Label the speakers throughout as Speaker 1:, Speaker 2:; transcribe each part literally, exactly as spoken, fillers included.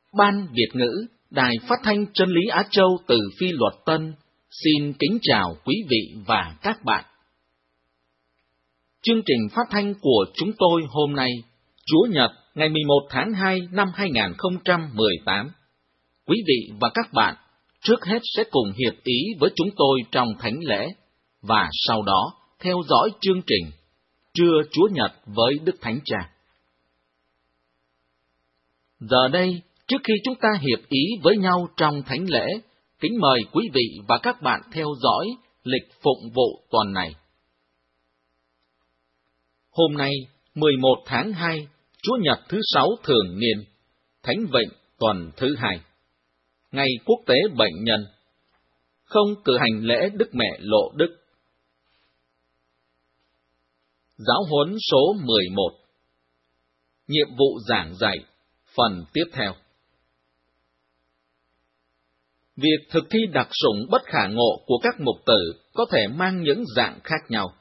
Speaker 1: Ban Việt ngữ, Đài Phát thanh Chân lý Á Châu từ Phi Luật Tân, xin kính chào quý vị và các bạn. Chương trình phát thanh của chúng tôi hôm nay, Chúa Nhật, ngày mười một tháng hai năm hai nghìn không trăm mười tám. Quý vị và các bạn trước hết sẽ cùng hiệp ý với chúng tôi trong thánh lễ, và sau đó theo dõi chương trình Trưa Chúa Nhật với Đức Thánh Cha. Giờ đây, trước khi chúng ta hiệp ý với nhau trong thánh lễ, kính mời quý vị và các bạn theo dõi lịch phụng vụ tuần này. Hôm nay, mười một tháng hai, Chúa Nhật thứ sáu thường niên, Thánh Vịnh tuần thứ hai, Ngày Quốc tế Bệnh nhân, không cử hành lễ Đức Mẹ Lộ Đức. Giáo huấn số mười một. Nhiệm vụ giảng dạy, phần tiếp theo. Việc thực thi đặc sủng bất khả ngộ của các mục tử có thể mang những dạng khác nhau.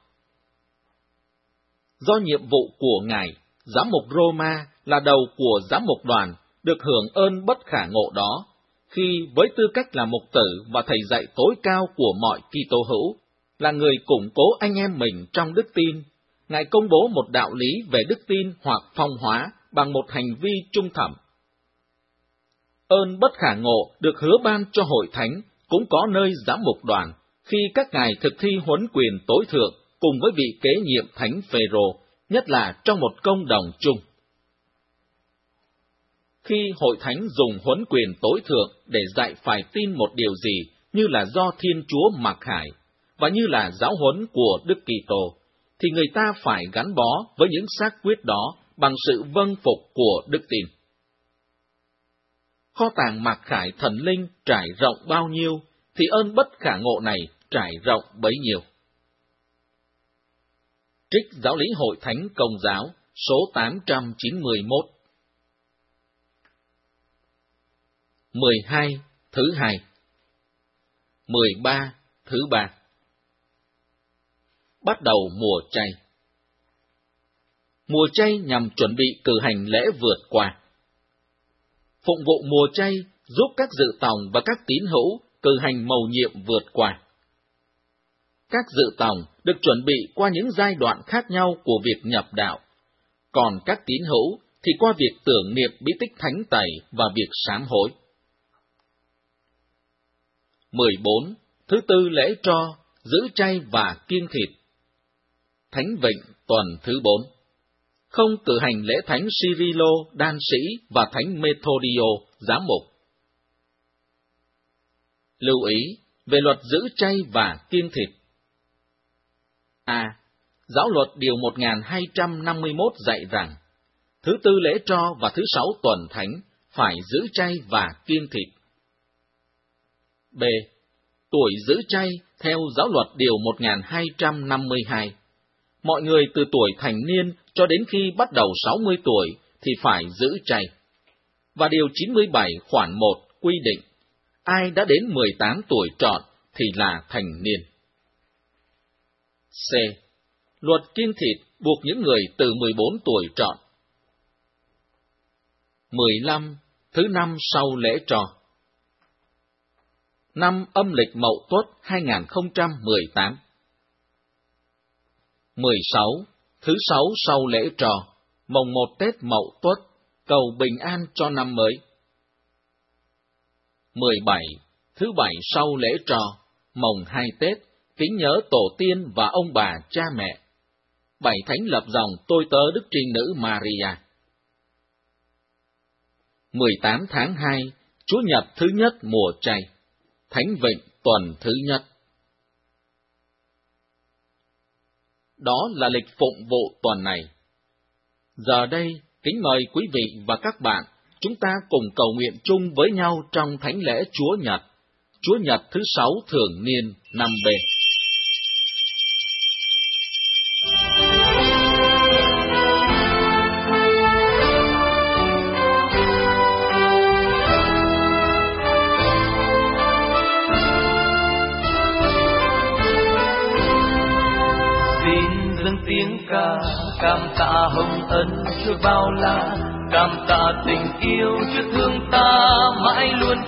Speaker 1: Do nhiệm vụ của Ngài, Giám mục Roma là đầu của giám mục đoàn, được hưởng ơn bất khả ngộ đó, khi với tư cách là mục tử và thầy dạy tối cao của mọi Kitô hữu, là người củng cố anh em mình trong đức tin, Ngài công bố một đạo lý về đức tin hoặc phong hóa bằng một hành vi trung thẩm. Ơn bất khả ngộ được hứa ban cho hội thánh cũng có nơi giám mục đoàn, khi các ngài thực thi huấn quyền tối thượng cùng với vị kế nhiệm Thánh Phêrô, nhất là trong một công đồng chung. Khi hội thánh dùng huấn quyền tối thượng để dạy phải tin một điều gì như là do Thiên Chúa mặc khải, và như là giáo huấn của Đức Kitô, thì người ta phải gắn bó với những xác quyết đó bằng sự vâng phục của đức tin. Kho tàng mặc khải thần linh trải rộng bao nhiêu, thì ơn bất khả ngộ này trải rộng bấy nhiêu. Trích Giáo lý Hội Thánh Công giáo, số tám trăm chín mươi mốt. mười hai, thứ hai. mười ba, thứ ba. Bắt đầu mùa chay. Mùa chay nhằm chuẩn bị cử hành lễ vượt qua. Phụng vụ mùa chay giúp các dự tòng và các tín hữu cử hành mầu nhiệm vượt qua. Các dự tòng được chuẩn bị qua những giai đoạn khác nhau của việc nhập đạo, còn các tín hữu thì qua việc tưởng niệm bí tích thánh tẩy và việc sám hối. mười bốn. Thứ tư lễ tro, giữ chay và kiêng thịt. Thánh Vịnh tuần thứ bốn. Không cử hành lễ Thánh Cyrilo, đan sĩ và Thánh Methodio, giám mục. Lưu ý về luật giữ chay và kiêng thịt. A. Giáo luật điều một nghìn hai trăm năm mươi mốt dạy rằng, thứ tư lễ tro và thứ sáu tuần thánh phải giữ chay và kiêng thịt. B. Tuổi giữ chay theo giáo luật điều một nghìn hai trăm năm mươi hai. Mọi người từ tuổi thành niên cho đến khi bắt đầu sáu mươi tuổi thì phải giữ chay. Và điều chín mươi bảy khoản một quy định, ai đã đến mười tám tuổi trọn thì là thành niên. C. Luật kiêng thịt buộc những người từ mười bốn tuổi trọn. mười lăm. Thứ năm sau lễ tro. Năm âm lịch Mậu Tuất hai nghìn không trăm mười tám. mười sáu. Thứ sáu sau lễ tro, mồng một Tết Mậu Tuất, cầu bình an cho năm mới. mười bảy. Thứ bảy sau lễ tro, mồng hai Tết, kính nhớ tổ tiên và ông bà cha mẹ. Bảy thánh lập dòng tôi tớ Đức Trinh Nữ Maria. mười tám tháng hai, Chúa Nhật thứ nhất mùa chay, Thánh Vịnh tuần thứ nhất. Đó là lịch phụng vụ tuần này. Giờ đây, kính mời quý vị và các bạn, chúng ta cùng cầu nguyện chung với nhau trong thánh lễ Chúa Nhật, Chúa Nhật thứ sáu thường niên năm B.
Speaker 2: Tiếng ca cảm tạ hồng ân Chúa bao la, cảm tạ tình yêu Chúa thương ta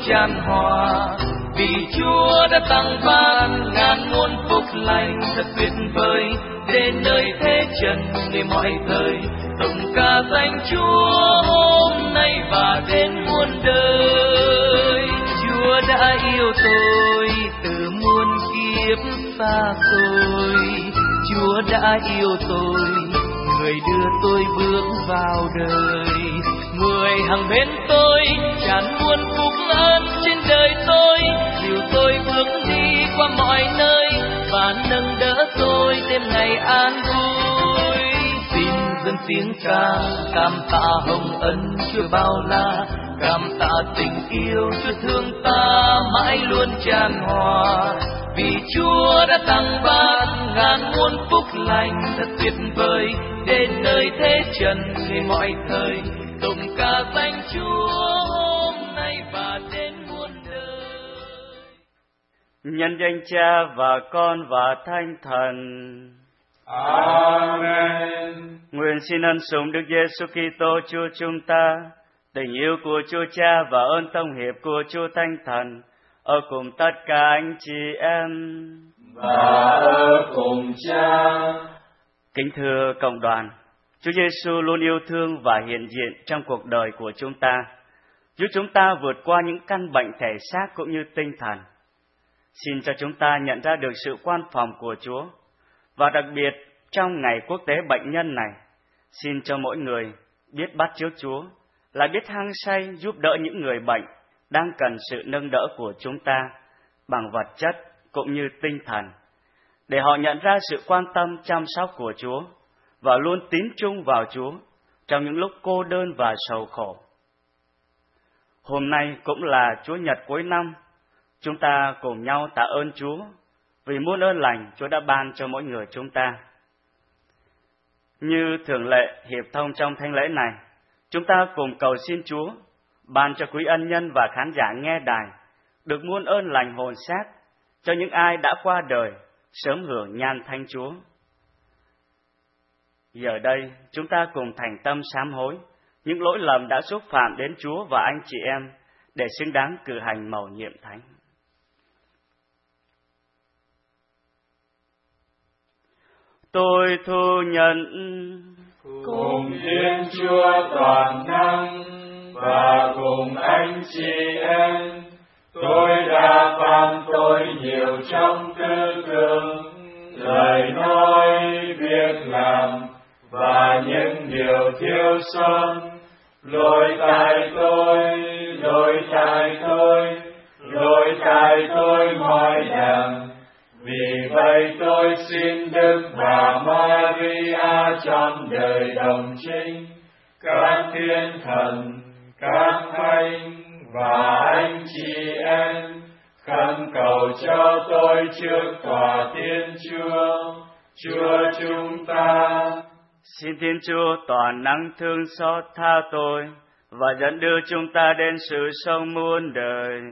Speaker 2: tràn hòa. Vì Chúa đã tặng ban ngàn muôn phúc lành thật tuyệt vời, đến nơi thế trần để mọi thời tụng ca danh Chúa hôm nay và đến muôn đời. Chúa đã yêu tôi từ muôn kiếp xa xôi, Chúa đã yêu tôi, người đưa tôi bước vào đời. Người hằng bên tôi tràn muôn phúc ơn trên đời tôi, dìu tôi bước đi qua mọi nơi và nâng đỡ tôi đêm ngày an vui. Xin dâng tiếng ca cảm tạ hồng ân Chúa bao la, cảm tạ tình yêu Chúa thương ta mãi luôn tràn hòa. Vì Chúa đã tặng ban ngàn muôn phúc lành thật tuyệt vời, đến nơi thế trần để mọi thời tụng ca danh Chúa hôm nay và đến muôn đời.
Speaker 3: Nhân danh Cha và Con và Thánh Thần.
Speaker 4: Amen.
Speaker 3: Nguyện xin ân sủng Đức Giêsu Kitô Chúa chúng ta, tình yêu của Chúa Cha và ơn thông hiệp của Chúa Thánh Thần ở cùng tất cả anh chị em
Speaker 4: và ở cùng Cha.
Speaker 3: Kính thưa cộng đoàn, Chúa Giêsu luôn yêu thương và hiện diện trong cuộc đời của chúng ta, giúp chúng ta vượt qua những căn bệnh thể xác cũng như tinh thần. Xin cho chúng ta nhận ra được sự quan phòng của Chúa, và đặc biệt trong ngày quốc tế bệnh nhân này, xin cho mỗi người biết bắt chước Chúa, lại biết hăng say giúp đỡ những người bệnh đang cần sự nâng đỡ của chúng ta bằng vật chất cũng như tinh thần, để họ nhận ra sự quan tâm chăm sóc của Chúa và luôn tín trung vào Chúa trong những lúc cô đơn và sầu khổ. Hôm nay cũng là Chúa Nhật cuối năm, chúng ta cùng nhau tạ ơn Chúa vì muôn ơn lành Chúa đã ban cho mỗi người chúng ta. Như thường lệ hiệp thông trong thánh lễ này, chúng ta cùng cầu xin Chúa ban cho quý ân nhân và khán giả nghe đài được muôn ơn lành hồn xác, cho những ai đã qua đời sớm hưởng nhan thánh Chúa. Giờ đây, chúng ta cùng thành tâm sám hối những lỗi lầm đã xúc phạm đến Chúa và anh chị em để xứng đáng cử hành mầu nhiệm thánh. Tôi thu nhận
Speaker 4: cùng Thiên Chúa toàn năng và cùng anh chị em, tôi đã phạm tội nhiều trong tư tưởng, lời nói, việc làm và những điều thiếu sót. Lỗi tại tôi, lỗi tại tôi, lỗi tại tôi mọi đẳng. Vì vậy tôi xin Đức Bà Maria trong đời đồng trinh, các thiên thần, các thánh và anh chị em khẩn cầu cho tôi trước tòa Thiên Chúa, Chúa chúng ta.
Speaker 3: Xin Thiên Chúa toàn năng thương xót tha tôi và dẫn đưa chúng ta đến sự sống muôn đời.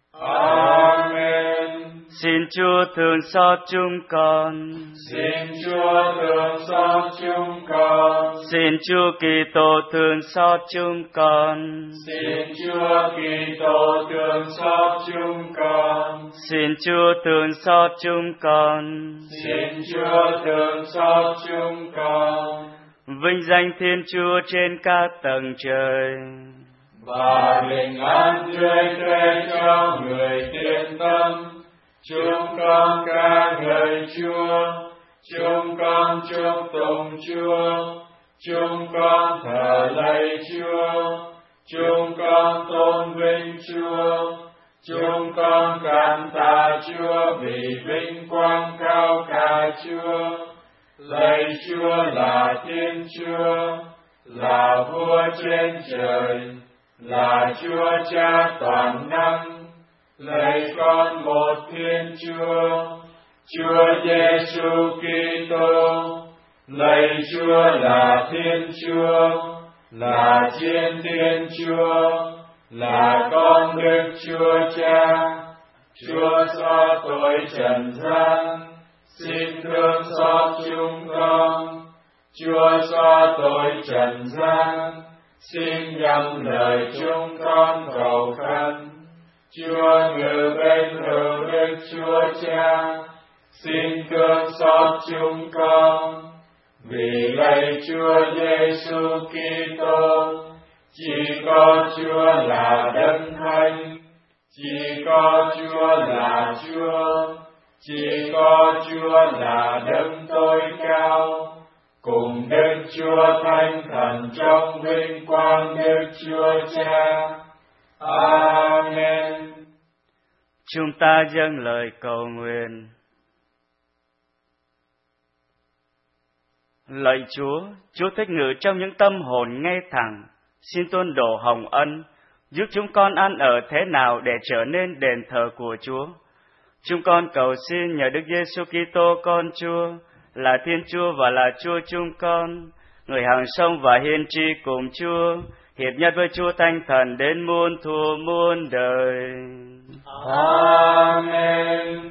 Speaker 4: Amen.
Speaker 3: Xin Chúa thương xót chúng con.
Speaker 4: Xin Chúa thương xót chúng con.
Speaker 3: Xin Chúa Kitô thương xót chúng con.
Speaker 4: Xin Chúa Kitô thương xót chúng con.
Speaker 3: Xin Chúa thương xót chúng con.
Speaker 4: Xin Chúa thương xót chúng con.
Speaker 3: Vinh danh Thiên Chúa trên các tầng trời,
Speaker 4: và bình an tươi tươi cho người thiện tâm. Chúng con ca ngợi Chúa, chúng con chúc tụng Chúa, chúng con thờ lạy Chúa, chúng con tôn vinh Chúa, chúng con cảm tạ Chúa vì vinh quang cao cả Chúa. Lạy Chúa là Thiên Chúa, là Vua trên trời, là Chúa Cha toàn năng. Lạy con một Thiên Chúa, Chúa Giêsu Kitô. Lạy Chúa là Thiên Chúa, là Chiên Thiên Chúa, là con Đức Chúa Cha. Chúa xóa tội trần gian, xin thương xót chúng con. Chúa xóa tội trần gian, xin nhắm lời chúng con cầu khẩn. Chúa ngự bên hữu Đức Chúa Cha, xin thương xót chúng con. Vì lạy Chúa Giêsu Kitô, chỉ có Chúa là Đấng Thánh, chỉ có Chúa là Chúa, chỉ có Chúa là Đấng tối cao, cùng Đức Chúa Thánh Thần trong vinh quang Đức Chúa Cha. Amen.
Speaker 3: Chúng ta dâng lời cầu nguyện. Lạy Chúa, Chúa thích ngự trong những tâm hồn ngay thẳng, xin tuôn đổ hồng ân, giúp chúng con ăn ở thế nào để trở nên đền thờ của Chúa. Chúng con cầu xin nhờ Đức Giêsu Kitô con Chúa, là Thiên Chúa và là Chúa chúng con, người hằng sống và hiên tri cùng Chúa, hiệp nhất với Chúa Thánh Thần đến muôn thuở muôn đời.
Speaker 4: Amen.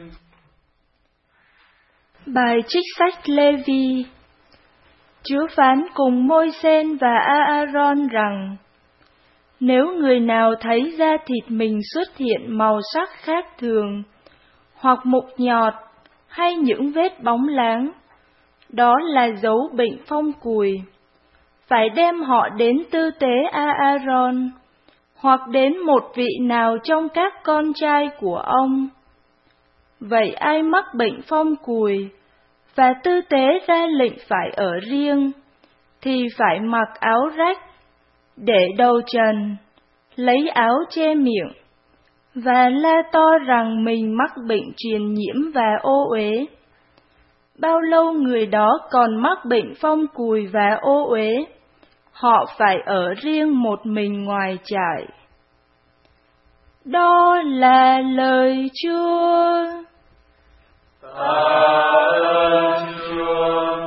Speaker 5: Bài trích sách Lê-vi. Chúa phán cùng Môi-sen và A-a-ron rằng: Nếu người nào thấy da thịt mình xuất hiện màu sắc khác thường, hoặc mụn nhọt, hay những vết bóng láng, đó là dấu bệnh phong cùi. Phải đem họ đến tư tế A-a-ron, hoặc đến một vị nào trong các con trai của ông. Vậy ai mắc bệnh phong cùi, và tư tế ra lệnh phải ở riêng, thì phải mặc áo rách, để đầu trần, lấy áo che miệng, và la to rằng mình mắc bệnh truyền nhiễm và ô uế. Bao lâu người đó còn mắc bệnh phong cùi và ô uế, họ phải ở riêng một mình ngoài trại. Đó là lời Chúa.
Speaker 4: Tạ ơn Chúa.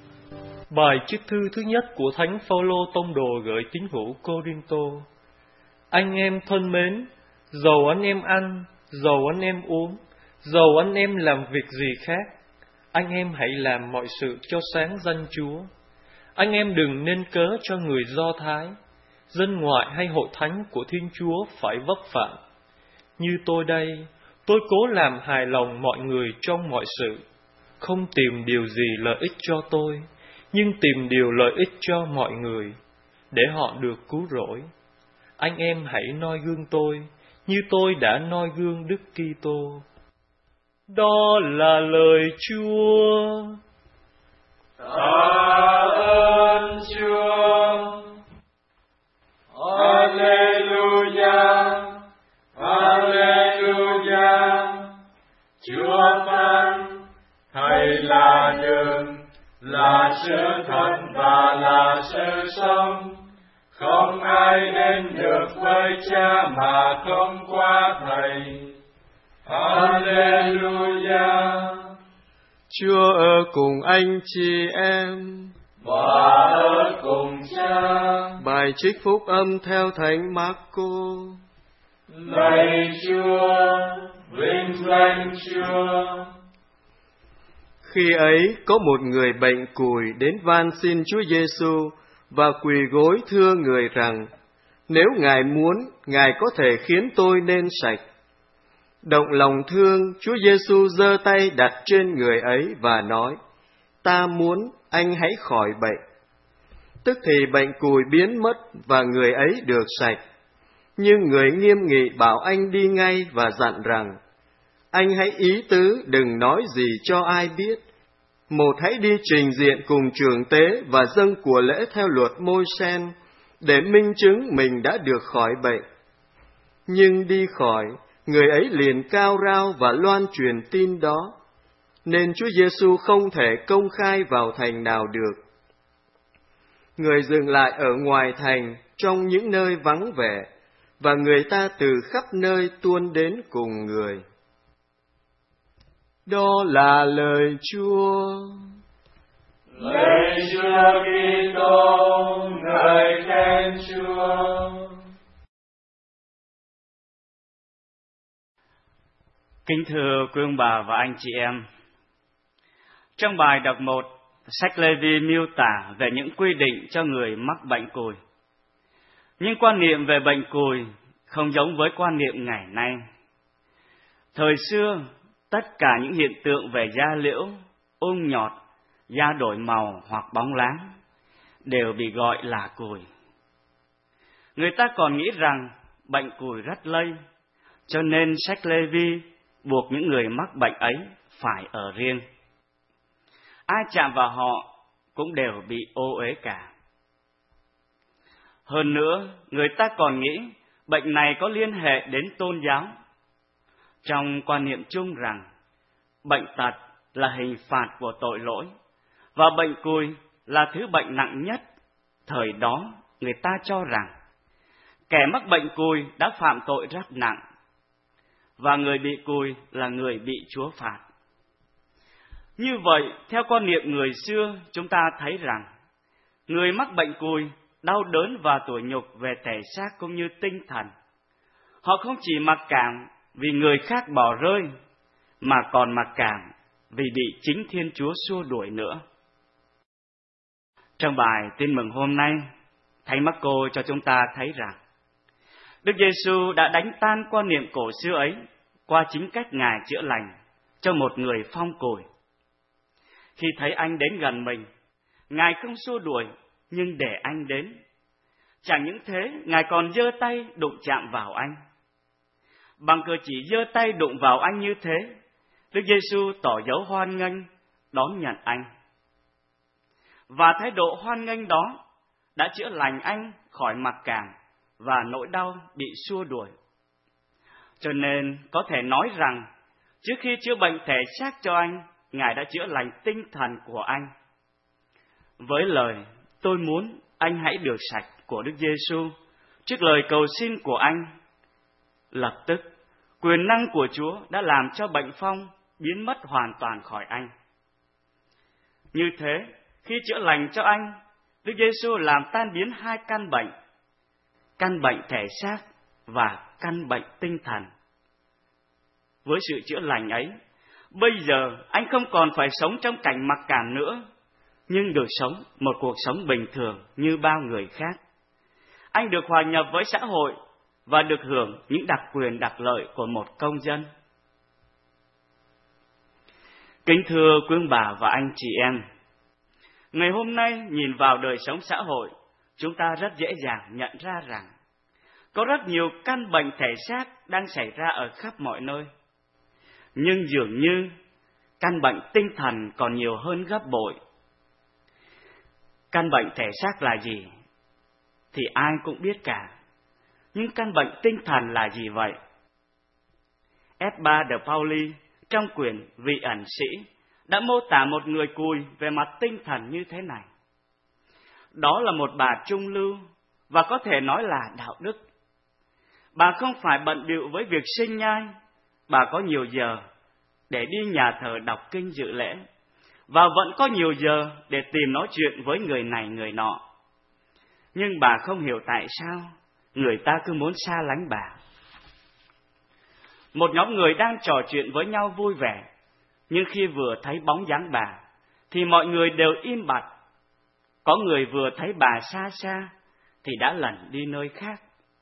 Speaker 6: Bài trích thư thứ nhất của Thánh Phaolô tông đồ gửi tín hữu Cô-rinh-tô. Anh em thân mến, dầu anh em ăn, dầu anh em uống, dầu anh em làm việc gì khác, anh em hãy làm mọi sự cho sáng danh Chúa. Anh em đừng nên cớ cho người Do Thái, dân ngoại hay hội thánh của Thiên Chúa phải vấp phạm. Như tôi đây, tôi cố làm hài lòng mọi người trong mọi sự, không tìm điều gì lợi ích cho tôi, nhưng tìm điều lợi ích cho mọi người, để họ được cứu rỗi. Anh em hãy noi gương tôi, như tôi đã noi gương Đức Kitô. Đó là lời Chúa.
Speaker 4: Tạ ơn Chúa. Alleluia, Alleluia. Chúa phán, Thầy là đường, là sự thật và là sự sống. Không ai đến được với Cha mà không qua Thầy. Alleluia.
Speaker 7: Chúa ở cùng anh chị em
Speaker 4: và ở cùng Cha.
Speaker 7: Bài trích phúc âm theo Thánh Marco.
Speaker 4: Lạy Chúa, vinh danh Chúa.
Speaker 7: Khi ấy có một người bệnh cùi đến van xin Chúa Giêsu và quỳ gối thưa người rằng: nếu Ngài muốn, Ngài có thể khiến tôi nên sạch. Động lòng thương, Chúa Giêsu giơ tay đặt trên người ấy và nói: ta muốn, anh hãy khỏi bệnh. Tức thì bệnh cùi biến mất và người ấy được sạch. Nhưng người nghiêm nghị bảo anh đi ngay và dặn rằng: anh hãy ý tứ đừng nói gì cho ai biết. Một, hãy đi trình diện cùng trưởng tế và dâng của lễ theo luật Môi-sen, để minh chứng mình đã được khỏi bệnh. Nhưng đi khỏi, người ấy liền cao rao và loan truyền tin đó, nên Chúa Giêsu không thể công khai vào thành nào được. Người dừng lại ở ngoài thành, trong những nơi vắng vẻ, và người ta từ khắp nơi tuôn đến cùng người. Đó là lời Chúa.
Speaker 4: Lạy Chúa Kitô, ngợi khen Chúa.
Speaker 3: Kính thưa quý ông bà và anh chị em, trong bài đọc một, sách Lê-vi miêu tả về những quy định cho người mắc bệnh cùi. Nhưng quan niệm về bệnh cùi không giống với quan niệm ngày nay. Thời xưa, tất cả những hiện tượng về da liễu, ung nhọt, da đổi màu hoặc bóng láng đều bị gọi là cùi. Người ta còn nghĩ rằng bệnh cùi rất lây, cho nên sách Lê-vi buộc những người mắc bệnh ấy phải ở riêng. Ai chạm vào họ cũng đều bị ô uế cả. Hơn nữa, người ta còn nghĩ bệnh này có liên hệ đến tôn giáo. Trong quan niệm chung rằng bệnh tật là hình phạt của tội lỗi, và bệnh cùi là thứ bệnh nặng nhất, thời đó người ta cho rằng kẻ mắc bệnh cùi đã phạm tội rất nặng, và người bị cùi là người bị Chúa phạt. Như vậy, theo quan niệm người xưa, chúng ta thấy rằng người mắc bệnh cùi đau đớn và tủi nhục về thể xác cũng như tinh thần. Họ không chỉ mặc cảm vì người khác bỏ rơi, mà còn mặc cảm vì bị chính Thiên Chúa xua đuổi nữa. Trong bài Tin mừng hôm nay, Thánh Marco cho chúng ta thấy rằng Đức Giêsu đã đánh tan quan niệm cổ xưa ấy qua chính cách Ngài chữa lành cho một người phong cùi. Khi thấy anh đến gần mình, Ngài không xua đuổi, nhưng để anh đến. Chẳng những thế, Ngài còn giơ tay đụng chạm vào anh. Bằng cử chỉ giơ tay đụng vào anh như thế, Đức Giêsu tỏ dấu hoan nghênh đón nhận anh. Và thái độ hoan nghênh đó đã chữa lành anh khỏi mặc cảm và nỗi đau bị xua đuổi. Cho nên có thể nói rằng, trước khi chữa bệnh thể xác cho anh, Ngài đã chữa lành tinh thần của anh. Với lời tôi muốn anh hãy được sạch của Đức Giêsu, trước lời cầu xin của anh, lập tức quyền năng của Chúa đã làm cho bệnh phong biến mất hoàn toàn khỏi anh. Như thế, khi chữa lành cho anh, Đức Giêsu làm tan biến hai căn bệnh, căn bệnh thể xác và căn bệnh tinh thần. Với sự chữa lành ấy, bây giờ anh không còn phải sống trong cảnh mặc cảm nữa, nhưng được sống một cuộc sống bình thường như bao người khác. Anh được hòa nhập với xã hội và được hưởng những đặc quyền đặc lợi của một công dân. Kính thưa quý ông bà và anh chị em, ngày hôm nay nhìn vào đời sống xã hội, chúng ta rất dễ dàng nhận ra rằng có rất nhiều căn bệnh thể xác đang xảy ra ở khắp mọi nơi. Nhưng dường như căn bệnh tinh thần còn nhiều hơn gấp bội. Căn bệnh thể xác là gì thì ai cũng biết cả. Nhưng căn bệnh tinh thần là gì vậy? Edmund de Pauli trong quyển Vị ẩn sĩ đã mô tả một người cùi về mặt tinh thần như thế này. Đó là một bà trung lưu và có thể nói là đạo đức. Bà không phải bận bịu với việc sinh nhai, bà có nhiều giờ để đi nhà thờ đọc kinh dự lễ, và vẫn có nhiều giờ để tìm nói chuyện với người này người nọ. Nhưng bà không hiểu tại sao người ta cứ muốn xa lánh bà. Một nhóm người đang trò chuyện với nhau vui vẻ, nhưng khi vừa thấy bóng dáng bà, thì mọi người đều im bặt. Có người vừa thấy bà xa xa, thì đã lẩn đi nơi khác.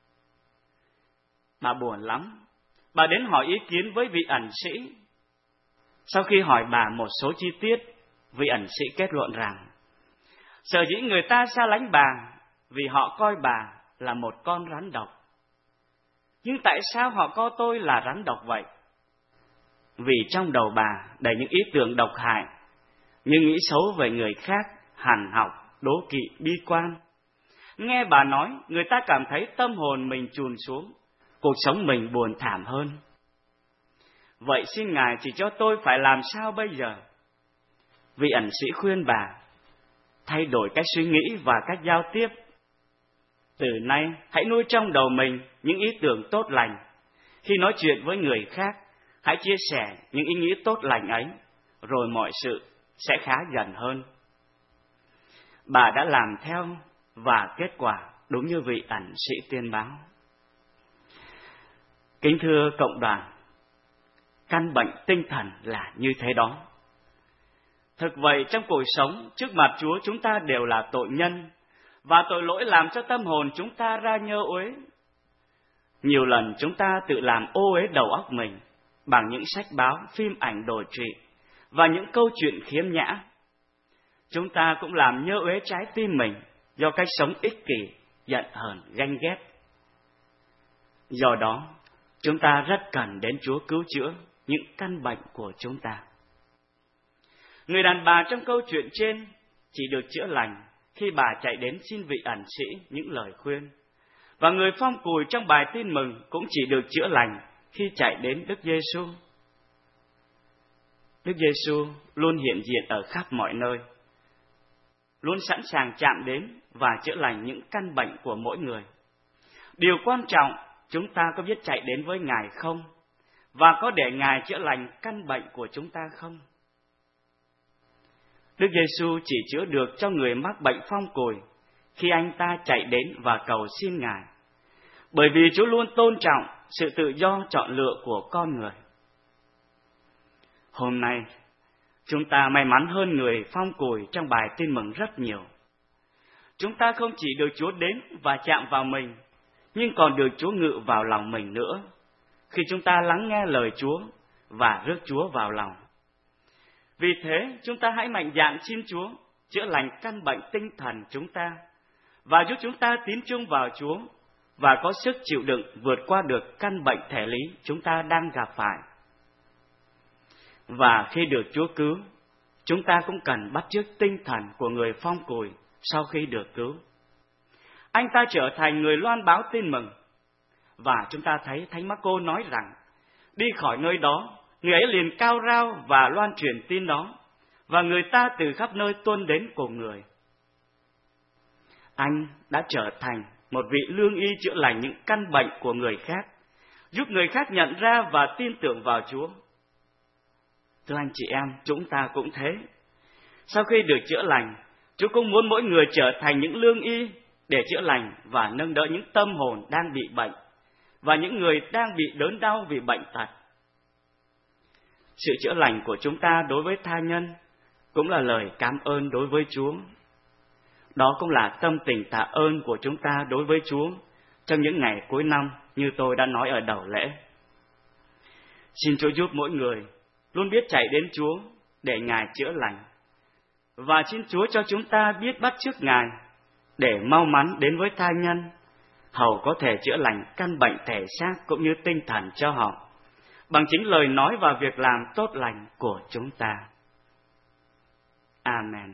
Speaker 3: Bà buồn lắm, bà đến hỏi ý kiến với vị ẩn sĩ. Sau khi hỏi bà một số chi tiết, vị ẩn sĩ kết luận rằng, sở dĩ người ta xa lánh bà vì họ coi bà là một con rắn độc. Nhưng tại sao họ coi tôi là rắn độc vậy? Vì trong đầu bà đầy những ý tưởng độc hại, những nghĩ xấu về người khác, hằn học, đố kỵ, bi quan. Nghe bà nói, người ta cảm thấy tâm hồn mình chùn xuống, cuộc sống mình buồn thảm hơn. Vậy xin Ngài chỉ cho tôi phải làm sao bây giờ? Vị ẩn sĩ khuyên bà thay đổi cách suy nghĩ và cách giao tiếp. Từ nay, hãy nuôi trong đầu mình những ý tưởng tốt lành. Khi nói chuyện với người khác, hãy chia sẻ những ý nghĩ tốt lành ấy, rồi mọi sự sẽ khá dần hơn. Bà đã làm theo và kết quả đúng như vị ẩn sĩ tiên báo. Kính thưa cộng đoàn, căn bệnh tinh thần là như thế đó. Thực vậy, trong cuộc sống, trước mặt Chúa chúng ta đều là tội nhân, và tội lỗi làm cho tâm hồn chúng ta ra nhơ uế. Nhiều lần chúng ta tự làm ô uế đầu óc mình bằng những sách báo, phim ảnh đồi trụy và những câu chuyện khiếm nhã. Chúng ta cũng làm nhơ uế trái tim mình do cách sống ích kỷ, giận hờn, ganh ghét. Do đó, chúng ta rất cần đến Chúa cứu chữa những căn bệnh của chúng ta. Người đàn bà trong câu chuyện trên chỉ được chữa lành khi bà chạy đến xin vị ẩn sĩ những lời khuyên. Và người phong cùi trong bài tin mừng cũng chỉ được chữa lành khi chạy đến Đức Giêsu. Đức Giêsu luôn hiện diện ở khắp mọi nơi, luôn sẵn sàng chạm đến và chữa lành những căn bệnh của mỗi người. Điều quan trọng, chúng ta có biết chạy đến với Ngài không? Và có để Ngài chữa lành căn bệnh của chúng ta không? Đức Giêsu chỉ chữa được cho người mắc bệnh phong cùi khi anh ta chạy đến và cầu xin Ngài, bởi vì Chúa luôn tôn trọng sự tự do chọn lựa của con người. Hôm nay, chúng ta may mắn hơn người phong cùi trong bài tin mừng rất nhiều. Chúng ta không chỉ được Chúa đến và chạm vào mình, nhưng còn được Chúa ngự vào lòng mình nữa, khi chúng ta lắng nghe lời Chúa và rước Chúa vào lòng. Vì thế, chúng ta hãy mạnh dạn xin Chúa chữa lành căn bệnh tinh thần chúng ta, và giúp chúng ta tín chung vào Chúa và có sức chịu đựng vượt qua được căn bệnh thể lý chúng ta đang gặp phải. Và khi được Chúa cứu, chúng ta cũng cần bắt chước tinh thần của người phong cùi sau khi được cứu. Anh ta trở thành người loan báo tin mừng, và chúng ta thấy Thánh Mác-cô nói rằng, đi khỏi nơi đó, người ấy liền cao rao và loan truyền tin đó, và người ta từ khắp nơi tuôn đến cùng người. Anh đã trở thành một vị lương y chữa lành những căn bệnh của người khác, giúp người khác nhận ra và tin tưởng vào Chúa. Thưa anh chị em, chúng ta cũng thế. Sau khi được chữa lành, Chúa cũng muốn mỗi người trở thành những lương y để chữa lành và nâng đỡ những tâm hồn đang bị bệnh, và những người đang bị đớn đau vì bệnh tật. Sự chữa lành của chúng ta đối với tha nhân cũng là lời cảm ơn đối với Chúa. Đó cũng là tâm tình tạ ơn của chúng ta đối với Chúa trong những ngày cuối năm như tôi đã nói ở đầu lễ. Xin Chúa giúp mỗi người luôn biết chạy đến Chúa để Ngài chữa lành. Và xin Chúa cho chúng ta biết bắt chước Ngài để mau mắn đến với tha nhân, hầu có thể chữa lành căn bệnh thể xác cũng như tinh thần cho họ, bằng chính lời nói và việc làm tốt lành của chúng ta. Amen.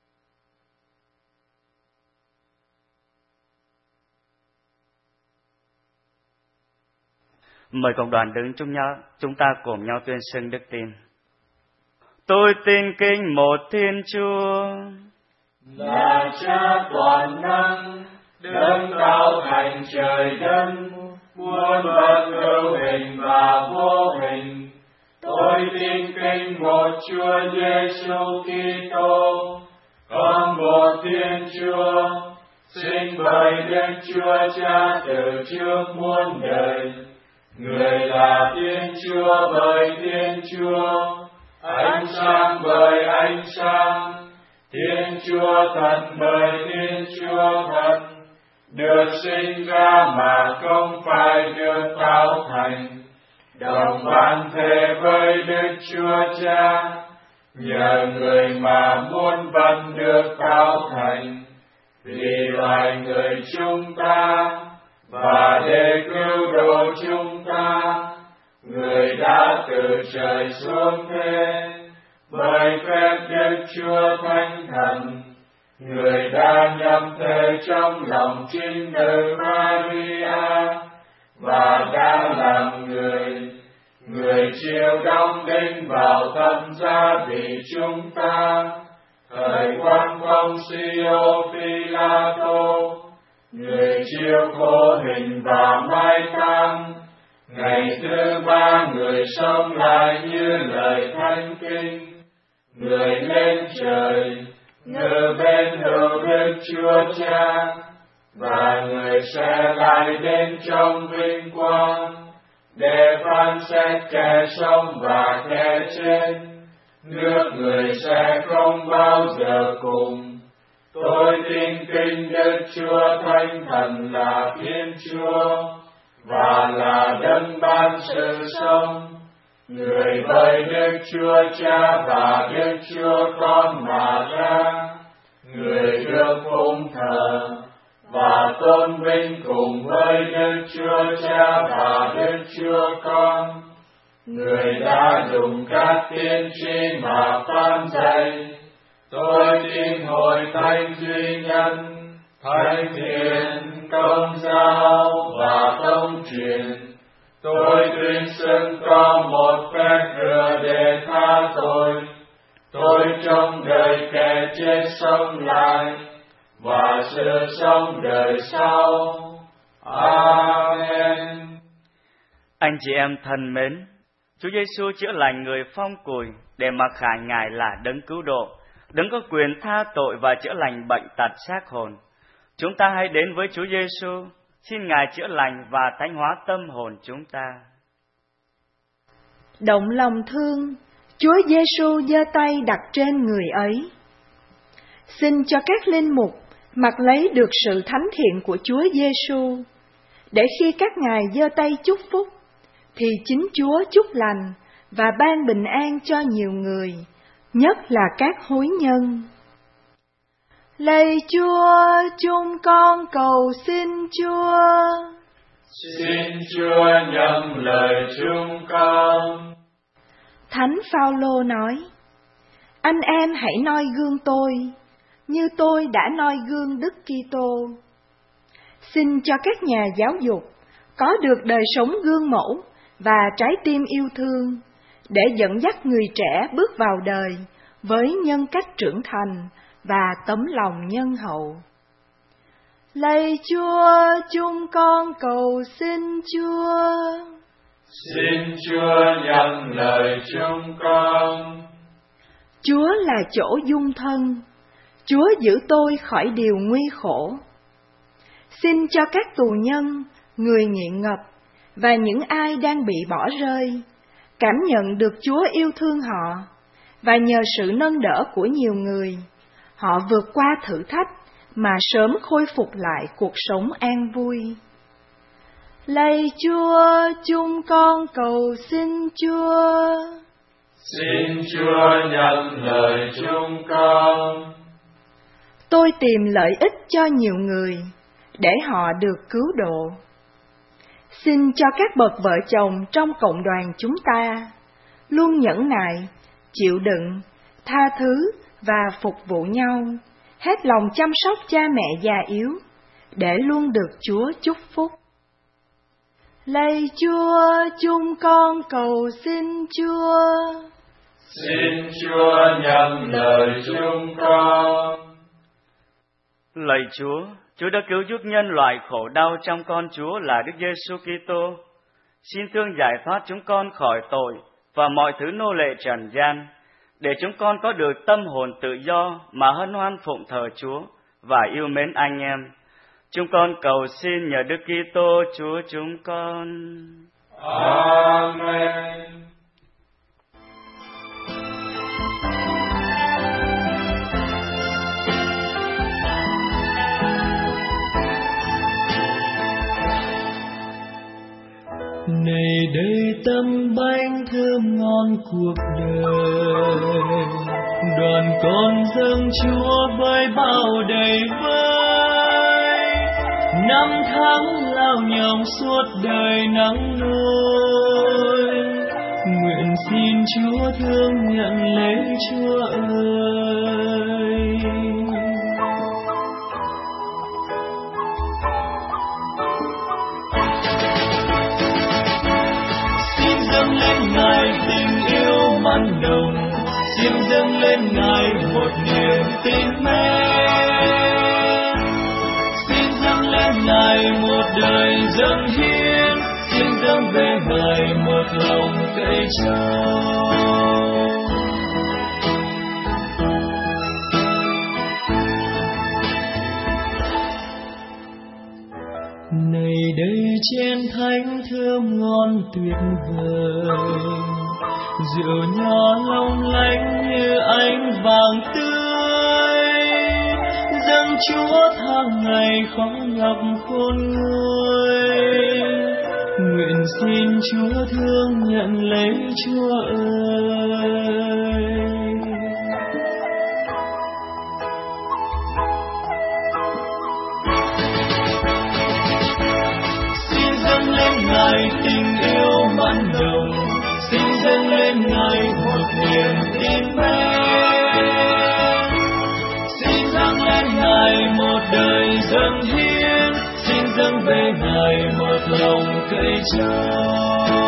Speaker 3: Mời cộng đoàn đứng chung nhau, chúng ta cùng nhau tuyên xưng đức tin. Tôi tin kính một Thiên Chúa,
Speaker 4: là Cha toàn năng, đấng tạo thành trời đất, muôn vật hữu hình và vô hình. Tôi tin kính một Chúa Giêsu Kitô, con một Thiên Chúa, sinh bởi Đức Chúa Cha từ trước muôn đời. Người là Thiên Chúa bởi Thiên Chúa, ánh sáng bởi ánh sáng, Thiên Chúa thật bởi Thiên Chúa thật, được sinh ra mà không phải được tạo thành, đồng bản thể với Đức Chúa Cha, nhờ người mà muôn vật được tạo thành, vì loài người chúng ta, và để cứu độ chúng ta, người đã từ trời xuống thế, bởi phép Đức Chúa Thánh Thần, người đã nhập thể trong lòng trinh nữ Maria, và đã làm người, người chịu đóng đinh vào thân gia vì chúng ta, thời quan Poncio Pilato, người chịu khổ hình và mai táng, ngày thứ ba người sống lại như lời Thánh Kinh, người lên trời, ngự bên hữu Đức Chúa Cha, và người sẽ lại đến trong vinh quang, để phán xét kẻ sống và kẻ chết, nước người sẽ không bao giờ cùng. Tôi tin kính Đức Chúa Thánh Thần là Thiên Chúa, và là đấng ban sự sống, người với Đức Chúa Cha và Đức Chúa Con mà ra, người được phụng thờ và tôn vinh cùng với Đức Chúa Cha và Đức Chúa Con, người đã dùng các tiên tri mà phán dạy. Tôi tin hội thánh duy nhân, thánh thiện, công giáo và tông truyền. Tôi tuyên xưng có một phép rửa để tha tội. Tôi trong đời kẻ chết sống lại, và sự sống đời sau. Amen.
Speaker 3: Anh chị em thân mến, Chúa Giêsu chữa lành người phong cùi để mặc khải Ngài là đấng cứu độ, đấng có quyền tha tội và chữa lành bệnh tật xác hồn. Chúng ta hãy đến với Chúa Giêsu, xin Ngài chữa lành và thánh hóa tâm hồn chúng ta.
Speaker 5: Động lòng thương, Chúa Giêsu giơ tay đặt trên người ấy. Xin cho các linh mục mặc lấy được sự thánh thiện của Chúa Giêsu, để khi các ngài giơ tay chúc phúc, thì chính Chúa chúc lành và ban bình an cho nhiều người, nhất là các hối nhân. Lạy Chúa, chúng con cầu xin Chúa.
Speaker 4: Xin Chúa nhận lời chúng con.
Speaker 5: Thánh Phao-lô nói: Anh em hãy noi gương tôi, như tôi đã noi gương Đức Kitô. Xin cho các nhà giáo dục có được đời sống gương mẫu và trái tim yêu thương, để dẫn dắt người trẻ bước vào đời với nhân cách trưởng thành và tấm lòng nhân hậu. Lạy Chúa, chúng con cầu xin Chúa.
Speaker 4: Xin Chúa nhận lời chúng con.
Speaker 5: Chúa là chỗ dung thân, Chúa giữ tôi khỏi điều nguy khổ. Xin cho các tù nhân, người nghiện ngập, và những ai đang bị bỏ rơi, cảm nhận được Chúa yêu thương họ, và nhờ sự nâng đỡ của nhiều người, họ vượt qua thử thách mà sớm khôi phục lại cuộc sống an vui. Lạy Chúa, chúng con cầu xin Chúa.
Speaker 4: Xin Chúa nhận lời chúng con.
Speaker 5: Tôi tìm lợi ích cho nhiều người, để họ được cứu độ. Xin cho các bậc vợ chồng trong cộng đoàn chúng ta luôn nhẫn nại, chịu đựng, tha thứ và phục vụ nhau, hết lòng chăm sóc cha mẹ già yếu, để luôn được Chúa chúc phúc. Lạy Chúa, chúng con cầu xin Chúa.
Speaker 4: Xin Chúa nhận lời chúng con.
Speaker 3: Lạy Chúa, Chúa đã cứu giúp nhân loại khổ đau trong con Chúa là Đức Giêsu Kitô. Xin thương giải thoát chúng con khỏi tội và mọi thứ nô lệ trần gian, để chúng con có được tâm hồn tự do mà hân hoan phụng thờ Chúa và yêu mến anh em. Chúng con cầu xin nhờ Đức Kitô Chúa chúng con.
Speaker 4: Amen.
Speaker 6: Này đây tâm bánh thơm ngon cuộc đời, đoàn con dâng Chúa với bao đầy vơi. Năm tháng lao nhọc suốt đời nắng nôi, nguyện xin Chúa thương nhận lấy Chúa ơi. Dâng lên Ngài tình yêu mặn nồng, xin dâng lên Ngài một niềm tin mến. Xin dâng lên Ngài một đời dâng hiến, xin dâng về Ngài một lòng cậy trao. Này đây chén thánh thơm ngon tuyệt vời, rượu nho long lánh như ánh vàng tươi, dâng Chúa tháng ngày khó ngập khôn nguôi. Nguyện xin Chúa thương nhận lấy Chúa ơi. Ngài tình yêu mặn nồng, xin dâng lên Ngài một niềm tin mến. Xin dâng lên Ngài một đời dâng hiến, xin dâng về Ngài một lòng cậy trao.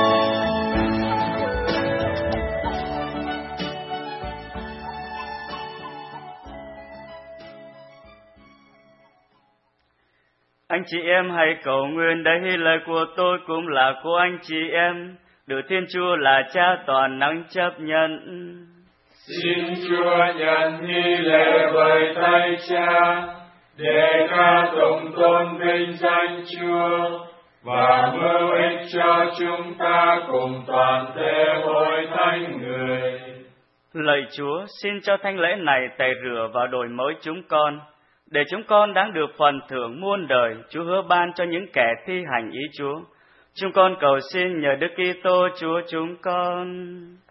Speaker 3: Anh chị em hãy cầu nguyện đây, lời của tôi cũng là của anh chị em, được Thiên Chúa là Cha toàn năng chấp nhận.
Speaker 4: Xin Chúa nhận nghi lễ bởi tay Cha, để ca tụng tôn vinh danh Chúa, và mưu ích cho chúng ta cùng toàn thể hội thánh người.
Speaker 3: Lạy Chúa, xin cho thánh lễ này tẩy rửa và đổi mới chúng con, để chúng con đáng được phần thưởng muôn đời Chúa hứa ban cho những kẻ thi hành ý Chúa. Chúng con cầu xin nhờ Đức Kitô Chúa chúng con.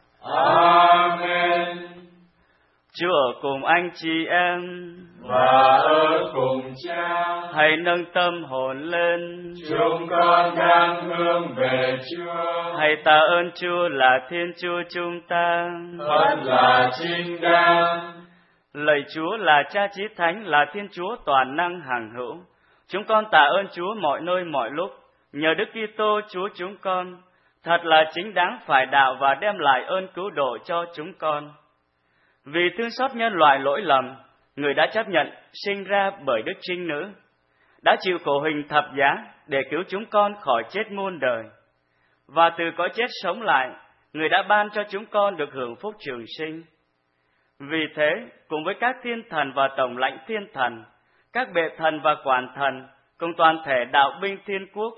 Speaker 4: Amen.
Speaker 3: Chúa ở cùng anh chị em
Speaker 4: và ở cùng Cha.
Speaker 3: Hãy nâng tâm hồn lên.
Speaker 4: Chúng con đang hướng về Chúa.
Speaker 3: Hãy tạ ơn Chúa là Thiên Chúa chúng ta.
Speaker 4: Thật là chính đáng.
Speaker 3: Lạy Chúa là Cha Chí Thánh, là Thiên Chúa toàn năng hằng hữu. Chúng con tạ ơn Chúa mọi nơi mọi lúc, nhờ Đức Kitô Chúa chúng con, thật là chính đáng phải đạo và đem lại ơn cứu độ cho chúng con. Vì thương xót nhân loại lỗi lầm, Người đã chấp nhận sinh ra bởi Đức Trinh Nữ, đã chịu khổ hình thập giá để cứu chúng con khỏi chết muôn đời. Và từ cõi chết sống lại, Người đã ban cho chúng con được hưởng phúc trường sinh. Vì thế, cùng với các thiên thần và tổng lãnh thiên thần, các bệ thần và quản thần, cùng toàn thể đạo binh thiên quốc,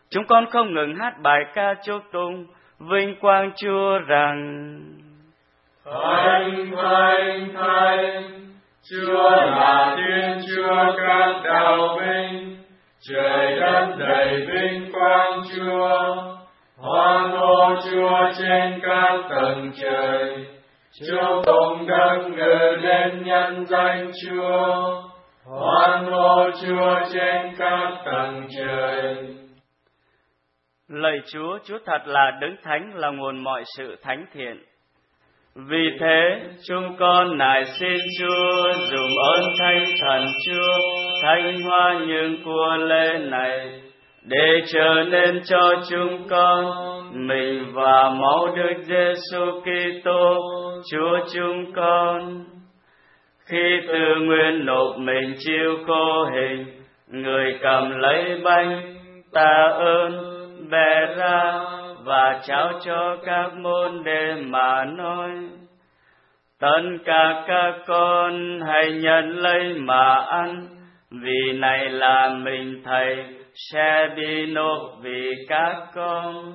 Speaker 3: chúng con không ngừng hát bài ca chúc tụng vinh quang Chúa rằng:
Speaker 4: Thánh, Thánh, Thánh, Chúa là Thiên Chúa các đạo binh, trời đất đầy vinh quang Chúa. Hoan hô Chúa trên các tầng trời, chúc tụng các ngự lên nhân danh Chúa. Hoan hô Chúa trên các tầng trời.
Speaker 3: Lạy Chúa, Chúa thật là đấng thánh, là nguồn mọi sự thánh thiện. Vì thế, chúng con nài xin Chúa dùng ơn Thánh Thần Chúa thanh hoa những của lễ này, để trở nên cho chúng con mình và máu Đức Giêsu Kitô Chúa chúng con. Khi tự nguyện nộp mình chịu khô hình, người cầm lấy bánh tạ ơn, bẻ ra và trao cho các môn đệ mà nói: Tất cả các con hãy nhận lấy mà ăn, vì này là mình Thầy sẽ bị nộp vì các con.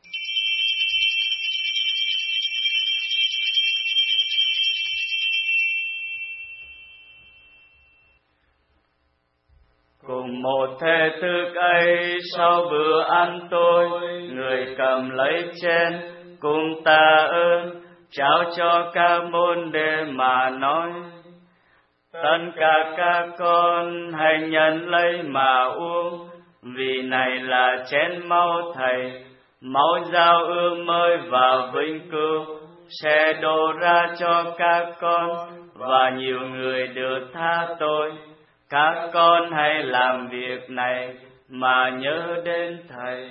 Speaker 3: Cùng một thể thức ấy, sau bữa ăn tối, người cầm lấy chén cùng tạ ơn, trao cho các môn đệ mà nói: Tất cả các con hãy nhận lấy mà uống, vì này là chén máu Thầy, máu giao ước mới và vĩnh cửu, sẽ đổ ra cho các con và nhiều người được tha tội. Các con hãy làm việc này mà nhớ đến Thầy.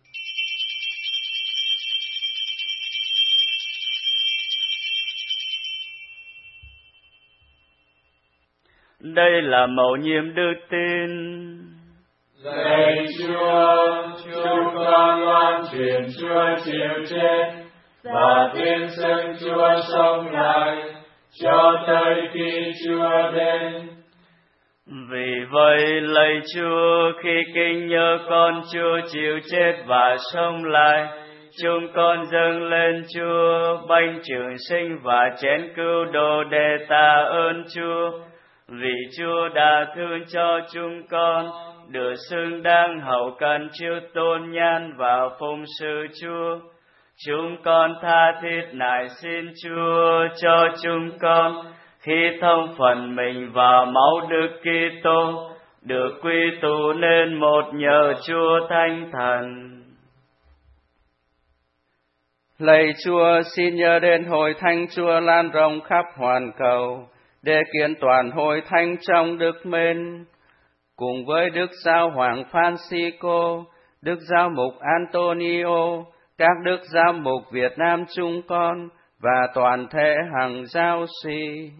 Speaker 3: Đây là mầu nhiệm đức tin.
Speaker 4: Lạy Chúa, chúng con loan truyền Chúa chịu chết và tin xưng Chúa sống lại cho tới khi Chúa đến.
Speaker 3: Vì vậy, lạy Chúa, khi kinh nhớ con Chúa chịu chết và sống lại, chúng con dâng lên Chúa bánh trường sinh và chén cứu độ để tạ ơn Chúa, vì Chúa đã thương cho chúng con được xứng đáng hậu cần chiếu tôn nhan và phụng sự Chúa. Chúng con tha thiết nài xin Chúa cho chúng con khi thông phần mình vào máu Đức Kitô được quy tụ nên một nhờ Chúa Thánh Thần.
Speaker 8: Lạy Chúa, xin nhớ đến hội thánh Chúa lan rộng khắp hoàn cầu, để kiện toàn hội thánh trong đức mến, cùng với Đức Giáo Hoàng Francisco, Đức Giáo mục Antonio, các Đức Giáo mục Việt Nam chúng con và toàn thể hằng giáo sĩ.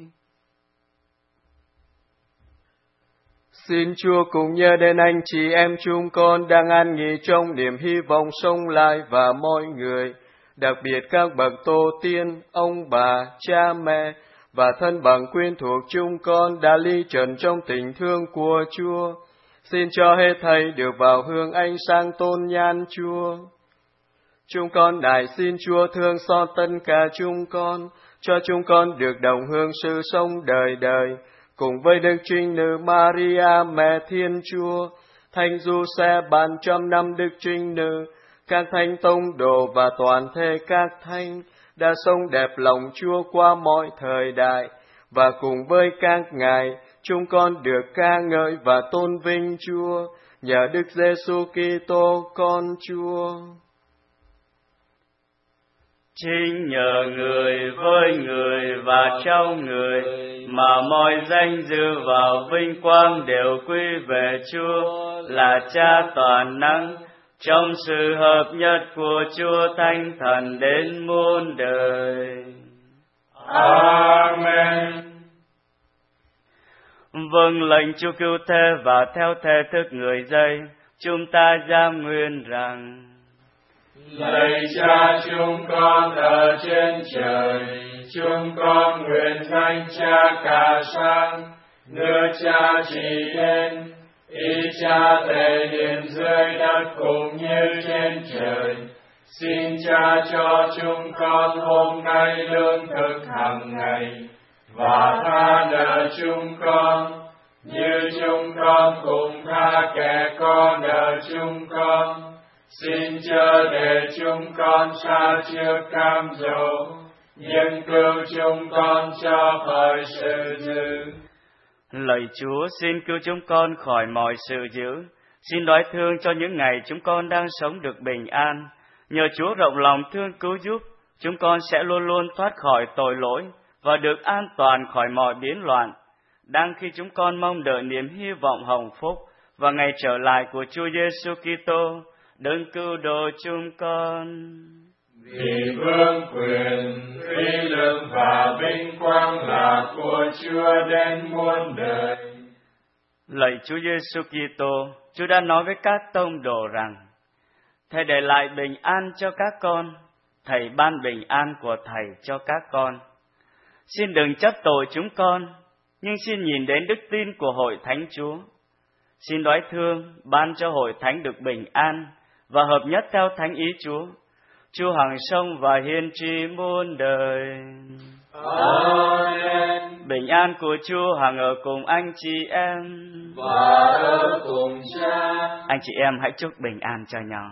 Speaker 7: Xin Chúa cùng nhớ đến anh chị em chúng con đang an nghỉ trong niềm hy vọng sống lại và mọi người, đặc biệt các bậc tổ tiên, ông bà, cha mẹ và thân bằng quyến thuộc chúng con đã ly trần trong tình thương của Chúa. Xin cho hết thảy được vào hương ánh sáng tôn nhan Chúa. Chúng con nài xin Chúa thương xót tất cả chúng con, cho chúng con được đồng hương sự sống đời đời, cùng với Đức Trinh Nữ Maria Mẹ Thiên Chúa, Thánh Giuse ban trăm năm Đức Trinh Nữ, các thánh tông đồ và toàn thể các thánh đã sống đẹp lòng Chúa qua mọi thời đại, và cùng với các ngài chúng con được ca ngợi và tôn vinh Chúa nhờ Đức Giêsu Kitô con Chúa.
Speaker 3: Chính nhờ người với người và trong người mà mọi danh dự và vinh quang đều quy về Chúa là Cha toàn năng, trong sự hợp nhất của Chúa Thánh Thần đến muôn đời.
Speaker 4: Amen.
Speaker 3: Vâng lệnh Chúa cứu thế và theo thể thức người dạy, chúng ta giam nguyện rằng:
Speaker 4: Lạy Cha chúng con ở trên trời, chúng con nguyện danh Cha cả sáng, nước Cha trị đến, Ý Cha thể hiện dưới đất cũng như trên trời. Xin Cha cho chúng con hôm nay lương thực hàng ngày, và tha nợ chúng con, như chúng con cũng tha kẻ có nợ chúng con. Xin chớ để chúng con sa trước cám dỗ, nhưng cứu chúng con cho khỏi sự dữ.
Speaker 3: Lạy Chúa, xin cứu chúng con khỏi mọi sự dữ. Xin đoái thương cho những ngày chúng con đang sống được bình an. Nhờ Chúa rộng lòng thương cứu giúp, chúng con sẽ luôn luôn thoát khỏi tội lỗi và được an toàn khỏi mọi biến loạn. Đang khi chúng con mong đợi niềm hy vọng hồng phúc và ngày trở lại của Chúa Giêsu Kitô, đấng cứu độ chúng con.
Speaker 4: Vì vương quyền, uy lực và vinh quang là của Chúa đến muôn đời.
Speaker 3: Lạy Chúa Giêsu Kitô, Chúa đã nói với các tông đồ rằng: Thầy để lại bình an cho các con, Thầy ban bình an của Thầy cho các con. Xin đừng trách tội chúng con, nhưng xin nhìn đến đức tin của Hội Thánh Chúa. Xin đoái thương, ban cho Hội Thánh được bình an và hợp nhất theo thánh ý Chúa. Chúa hằng sống và hiên tri muôn đời.
Speaker 4: Amen.
Speaker 3: Bình an của Chúa hằng ở cùng anh chị em
Speaker 4: và ở cùng Cha.
Speaker 3: Anh chị em hãy chúc bình an cho nhau.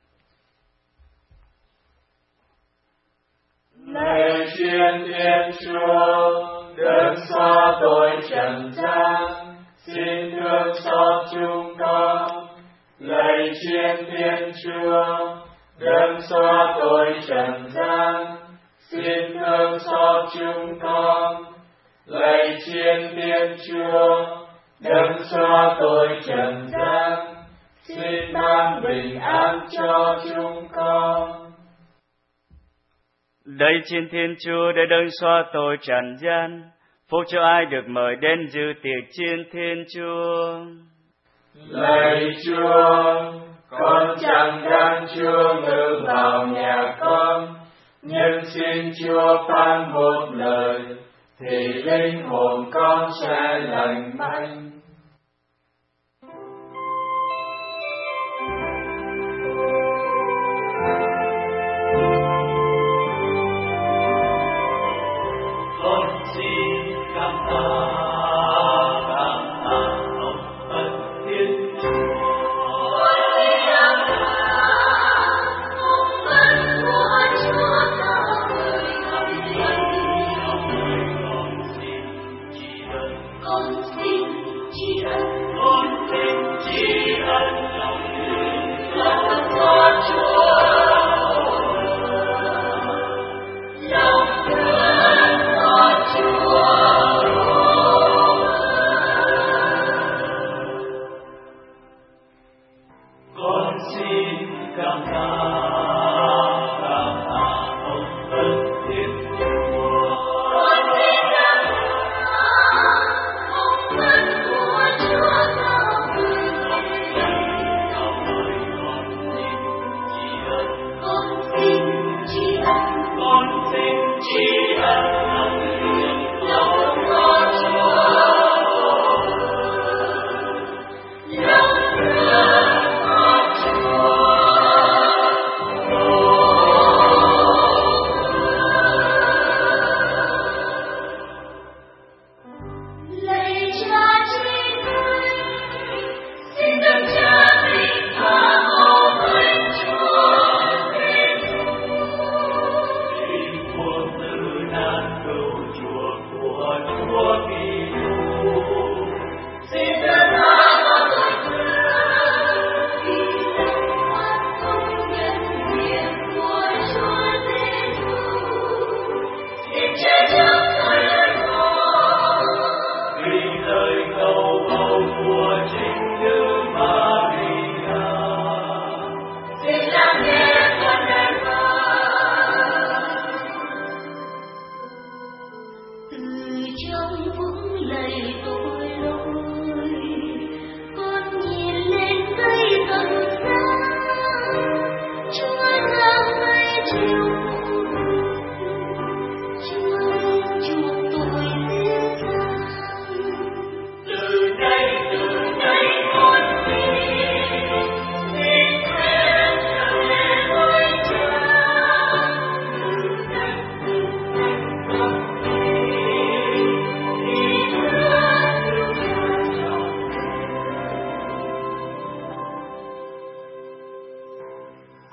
Speaker 4: Lạy Thiên Thiên Chúa, đấng xóa tội trần gian, xin thương xót chúng con. Lạy Thiên Thiên Chúa, đấng xóa tội trần gian, xin thương xót chúng con. Lạy Thiên Thiên Chúa, đấng xóa tội trần gian, xin ban bình an cho chúng con.
Speaker 3: Đây trên Thiên Chúa để đấng xóa tội trần gian, phúc cho ai được mời đến dự tiệc trên Thiên Chúa.
Speaker 4: Lạy Chúa, con chẳng gan Chúa ngự vào nhà con, nhưng xin Chúa phán một lời, thì linh hồn con sẽ lành mạnh.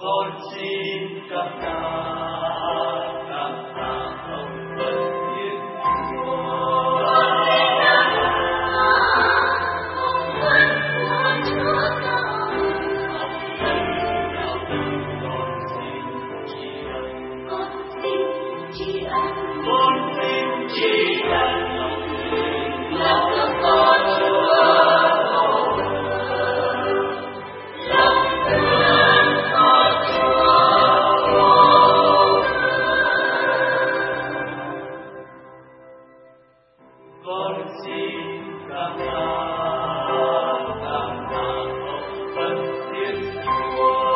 Speaker 2: Con xin cảm tạ, cảm tạ ông vẫn Thiên Chúa. Con xin tri ân lòng con Chúa, lòng thương con Chúa. Con xin cảm tạ, cảm tạ ông vẫn Thiên Chúa.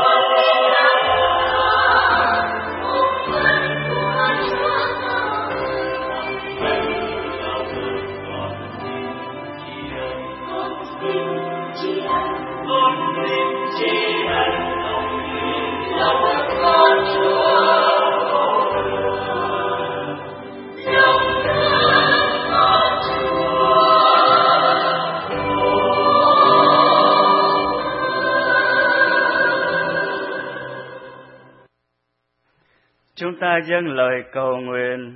Speaker 3: Chúng ta dâng lời cầu nguyện.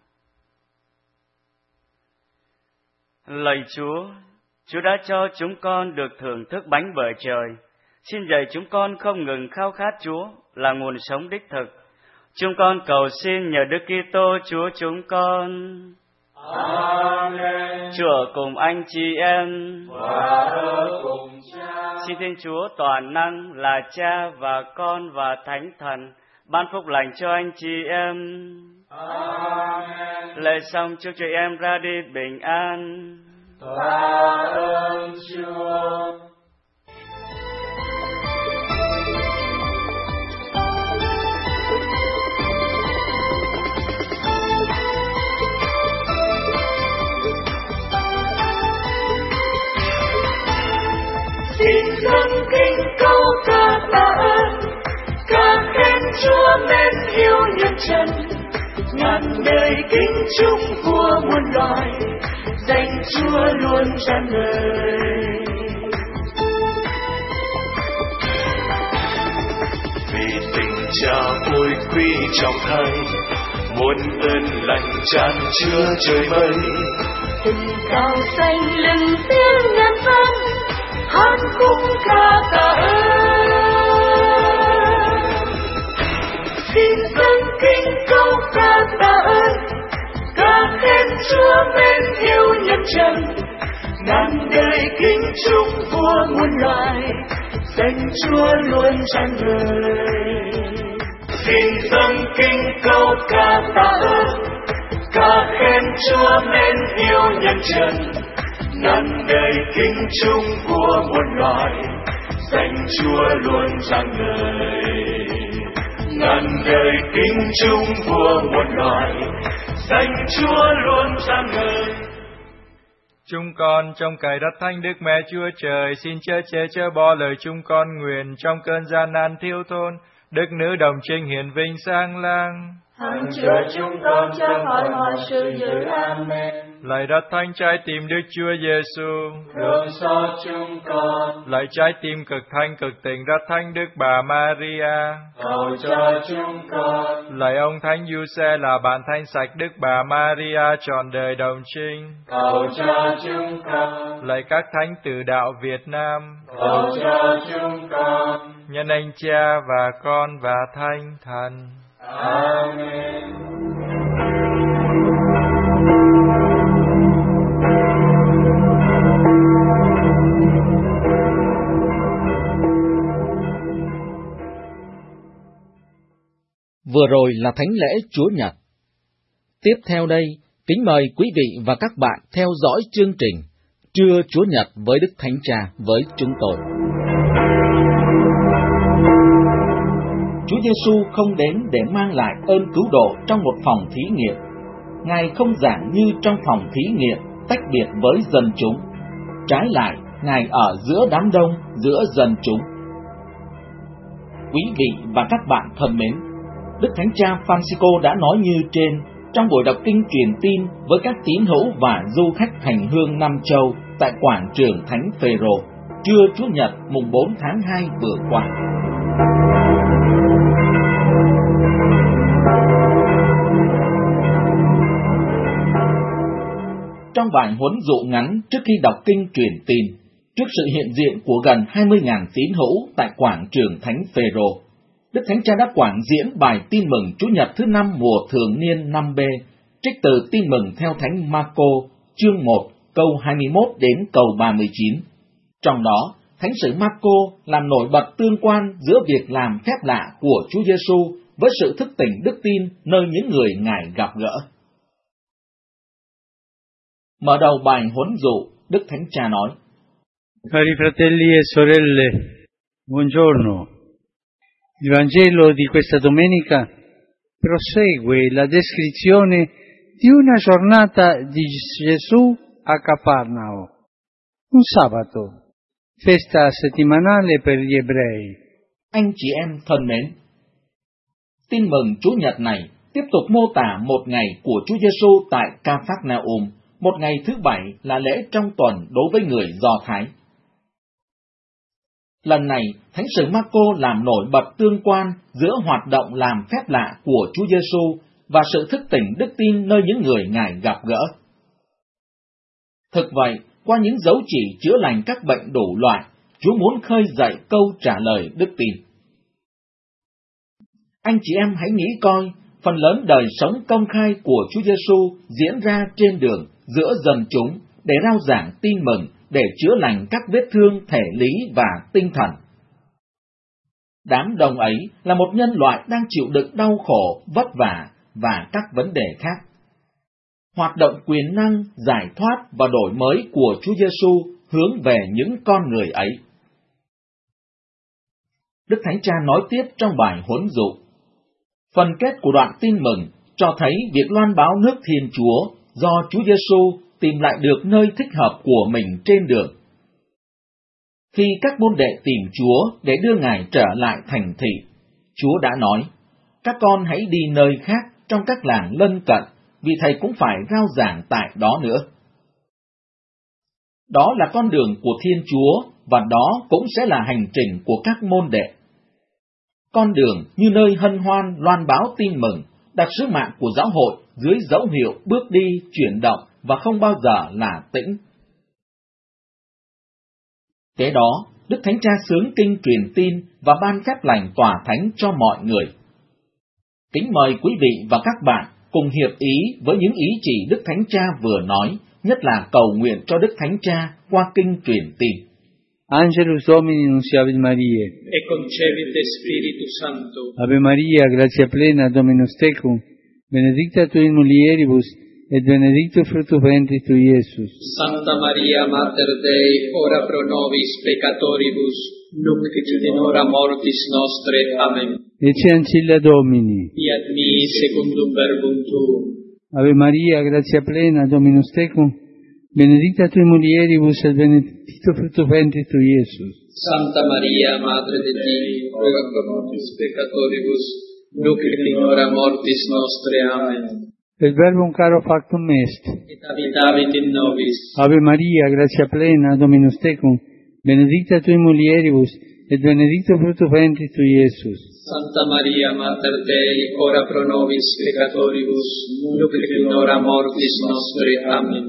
Speaker 3: Lạy Chúa, Chúa đã cho chúng con được thưởng thức bánh bởi trời. Xin dạy chúng con không ngừng khao khát Chúa là nguồn sống đích thực. Chúng con cầu xin nhờ Đức Kitô Chúa chúng con.
Speaker 4: Amen.
Speaker 3: Chúa ở cùng anh chị em
Speaker 4: Và ở cùng Cha.
Speaker 3: Xin Thiên Chúa toàn năng là Cha và Con và Thánh Thần ban phúc lành cho anh chị em.
Speaker 4: Amen.
Speaker 3: Lễ xong chúc chị em ra đi bình an.
Speaker 4: Tạ ơn Chúa.
Speaker 2: Xin dâng kính câu ca tạ ơn, ca khen Chúa mến yêu nhân trần, ngàn đời kính chúc của muôn loài, danh Chúa luôn tràn ngời.
Speaker 9: Vì tình Cha ôi quý trọng Thầy, muôn ơn lành tràn chứa trời mây.
Speaker 2: Tình cao xanh lừng tiếng ngàn vang, hát khúc ca tạ ơn. Xin dâng kính câu ca tạ ơn, ca khen Chúa mến yêu nhân trần, ngàn đời kính chúc vua muôn loài, danh Chúa luôn tràn ngời.
Speaker 9: Xin dâng kính câu ca tạ ơn, ca khen Chúa mến yêu nhân trần, ngàn đời kính chung của muôn loài, danh Chúa luôn tràn ngời. Ngàn đời kính chung của muôn loài, danh Chúa luôn tràn ngời.
Speaker 10: Chúng con trong cậy đất thánh Đức Mẹ Chúa Trời, xin chớ che chớ bỏ lời chúng con nguyện trong cơn gian nan thiếu thốn, Đức Nữ Đồng Trinh hiển vinh sáng lang.
Speaker 5: Hằng chứa chúng con cho khỏi mọi sự dữ. Amen.
Speaker 10: Lạy đất thánh trái tim Đức Chúa Giêsu,
Speaker 4: thương xót chúng con.
Speaker 10: Lạy trái tim cực thanh cực tình đất thánh Đức Bà Maria,
Speaker 4: cầu cho chúng con.
Speaker 10: Lạy ông Thánh Giuse là bạn thanh sạch Đức Bà Maria trọn đời đồng trinh,
Speaker 4: cầu cho chúng con.
Speaker 10: Lạy các thánh tử đạo Việt Nam,
Speaker 4: cầu cho chúng con.
Speaker 10: nhân anh Cha và Con và Thánh Thần.
Speaker 4: Amen.
Speaker 1: Vừa rồi là thánh lễ Chúa Nhật. Tiếp theo đây, kính mời quý vị và các bạn theo dõi chương trình Trưa Chúa Nhật với Đức Thánh Cha với chúng tôi. Chúa Giêsu không đến để mang lại ơn cứu độ trong một phòng thí nghiệm. Ngài không giảng như trong phòng thí nghiệm tách biệt với dân chúng. Trái lại, Ngài ở giữa đám đông, giữa dân chúng. Quý vị và các bạn thân mến, Đức Thánh Cha Francisco đã nói như trên trong buổi đọc kinh truyền tin với các tín hữu và du khách hành hương Nam Châu tại quảng trường Thánh Phêrô, trưa Chủ nhật mùng bốn tháng hai vừa qua. Trong bài huấn dụ ngắn trước khi đọc kinh truyền tin, trước sự hiện diện của gần hai mươi nghìn tín hữu tại quảng trường Thánh Phêrô, Đức Thánh Cha đã quảng diễn bài tin mừng Chủ nhật thứ năm mùa thường niên năm B, trích từ tin mừng theo Thánh Marco, chương một, câu hai mươi mốt đến câu ba mươi chín. Trong đó, Thánh sử Marco làm nổi bật tương quan giữa việc làm phép lạ của Chúa Giêsu với sự thức tỉnh đức tin nơi những người Ngài gặp gỡ. Mở đầu bài huấn dụ, Đức Thánh Cha nói:
Speaker 11: Cari fratelli e sorelle, buongiorno. Il Vangelo di questa domenica prosegue la descrizione di una giornata di Gesù a Cafarnao, un sabato, festa settimanale per gli ebrei.
Speaker 1: Anh chị em thân mến, tin mừng Chủ nhật này tiếp tục mô tả một ngày của Chúa Giêsu tại Ca-phác-na-um, một ngày thứ bảy là lễ trong tuần đối với người Do Thái. Lần này, Thánh sử Marco làm nổi bật tương quan giữa hoạt động làm phép lạ của Chúa Giêsu và sự thức tỉnh đức tin nơi những người Ngài gặp gỡ. Thực vậy, qua những dấu chỉ chữa lành các bệnh đủ loại, Chúa muốn khơi dậy câu trả lời đức tin. Anh chị em hãy nghĩ coi, phần lớn đời sống công khai của Chúa Giêsu diễn ra trên đường giữa dân chúng để rao giảng tin mừng, để chữa lành các vết thương thể lý và tinh thần. Đám đông ấy là một nhân loại đang chịu đựng đau khổ, vất vả và các vấn đề khác. Hoạt động quyền năng, giải thoát và đổi mới của Chúa Giêsu hướng về những con người ấy. Đức Thánh Cha nói tiếp trong bài huấn dụ. Phần kết của đoạn tin mừng cho thấy việc loan báo nước Thiên Chúa do Chúa Giêsu tìm lại được nơi thích hợp của mình trên đường. Khi các môn đệ tìm Chúa để đưa Ngài trở lại thành thị, Chúa đã nói, các con hãy đi nơi khác trong các làng lân cận, vì Thầy cũng phải rao giảng tại đó nữa. Đó là con đường của Thiên Chúa, và đó cũng sẽ là hành trình của các môn đệ. Con đường như nơi hân hoan loan báo tin mừng, đặt sứ mạng của giáo hội dưới dấu hiệu bước đi, chuyển động và không bao giờ là tĩnh. Kế đó, Đức Thánh Cha xướng kinh truyền tin và ban phép lành tỏa thánh cho mọi người. Kính mời quý vị và các bạn cùng hiệp ý với những ý chỉ Đức Thánh Cha vừa nói, nhất là cầu nguyện cho Đức Thánh Cha qua kinh truyền tin.
Speaker 11: Angelus Domini nunciavit Mariae,
Speaker 6: e concepit Spiritus Sancto.
Speaker 11: Ave Maria, gratia plena, Dominus tecum, benedicta tui in mulieribus, et benedictus fructus ventris tui, Iesus.
Speaker 6: Santa Maria, Mater Dei, ora pro nobis peccatoribus, nunc et in hora mortis nostre. Amen.
Speaker 11: Ecce ancilla Domini.
Speaker 6: Fiat mi secundum verbum tuum.
Speaker 11: Ave Maria, gratia plena, Dominus tecum, benedicta tui in mulieribus, et benedictus fructus ventris tui, Iesus.
Speaker 6: Santa Maria, Madre Dei, ora pro nobis peccatoribus, nunc et in hora mortis nostre. Amen.
Speaker 11: Et verbum caro factum est,
Speaker 6: et habitavit in nobis.
Speaker 11: Ave Maria, gratia plena, Dominus tecum, benedicta tui in mulieribus, et benedictus fructus ventris tui, Iesus.
Speaker 6: Santa Maria, Mater Dei, ora pro nobis peccatoribus, nunc et in hora mortis nostre. Amen.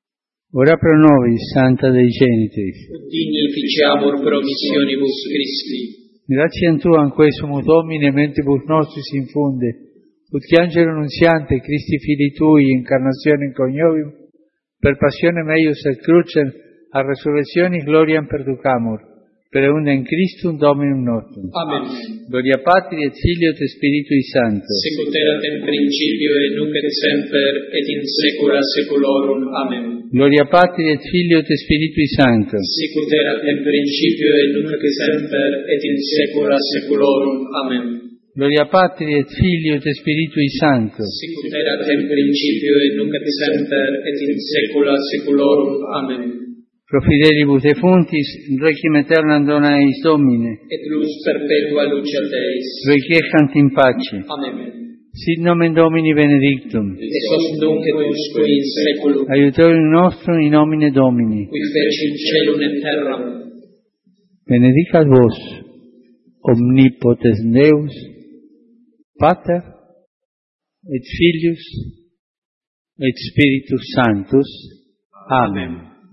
Speaker 11: Ora pro nobis, Santa Dei Genitrix,
Speaker 6: ut dignificiamur promissionibus Christi.
Speaker 11: Gratiam Tuam quae sumus Domine mentibus nostris infunde, ut che angelo nunziante Christi Filii Tui, incarnationem coniovium, per passionem eius et crucem, a resurrectionis gloriam perducamur, per eundem Christum Dominum nostrum.
Speaker 6: Amen.
Speaker 11: Gloria Patri et Filio et Spiritui Sancto.
Speaker 6: Sicut erat in principio et nunc et semper et in saecula saeculorum. Amen.
Speaker 11: Gloria Patri et Filio et Spiritui Sancto.
Speaker 6: Sicut erat in principio et nunc et semper et in saecula saeculorum. Amen.
Speaker 11: Gloria Patri et Filio et Spiritui Sancto.
Speaker 6: Sicut erat in principio et nunc et semper et in saecula saeculorum. Amen.
Speaker 11: Pro fidelibus defuntis, requiem aeternam dona eis Domine,
Speaker 6: et lux perpetua luceat eis.
Speaker 11: Requiescant in pace.
Speaker 6: Amen.
Speaker 11: Sit nomen Domini benedictum.
Speaker 6: Et sos nunc et usque in saeculum.
Speaker 11: Aiutorium nostrum in nomine Domini.
Speaker 6: Qui fecit celum et terram.
Speaker 11: Benedicat vos, omnipotens Deus, Pater, et Filius, et Spiritus Sanctus. Amen.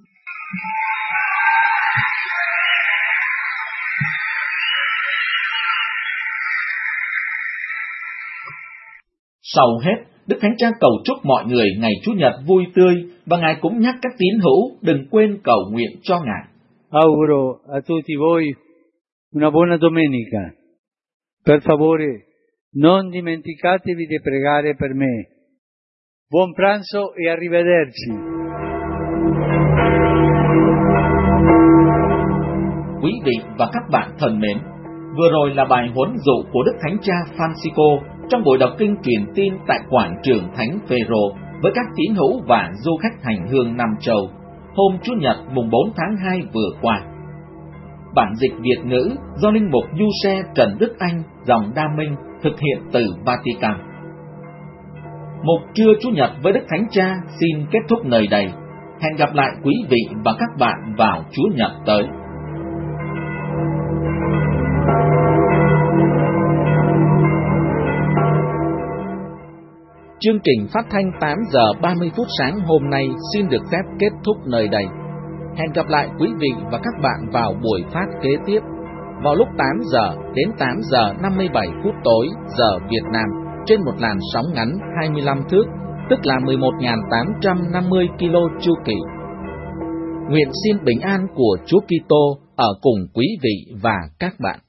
Speaker 1: Sau hết, Đức Thánh Cha cầu chúc mọi người ngày Chủ nhật vui tươi, và Ngài cũng nhắc các tín hữu đừng quên cầu nguyện cho Ngài.
Speaker 11: Auguro a tutti voi una buona domenica. Per favore, non dimenticatevi di pregare per me. Buon pranzo e arrivederci.
Speaker 1: Quý vị và các bạn thân mến, vừa rồi là bài huấn dụ của Đức Thánh Cha Francisco trong buổi đọc kinh truyền tin tại quảng trường Thánh Phêrô với các tín hữu và du khách hành hương Nam Châu hôm Chủ nhật mùng bốn tháng hai vừa qua. Bản dịch Việt ngữ do Linh mục Giuse Trần Đức Anh dòng Đa Minh thực hiện từ Vatican. Mục trưa Chủ nhật với Đức Thánh Cha xin kết thúc nơi đây. Hẹn gặp lại quý vị và các bạn vào Chủ nhật tới. Chương trình phát thanh tám giờ ba mươi phút sáng hôm nay xin được phép kết thúc nơi đây. Hẹn gặp lại quý vị và các bạn vào buổi phát kế tiếp vào lúc tám giờ đến tám giờ năm mươi bảy phút tối giờ Việt Nam trên một làn sóng ngắn hai mươi lăm thước, tức là mười một nghìn tám trăm năm mươi ki lô chu kỳ. Nguyện xin bình an của Chúa Kitô ở cùng quý vị và các bạn.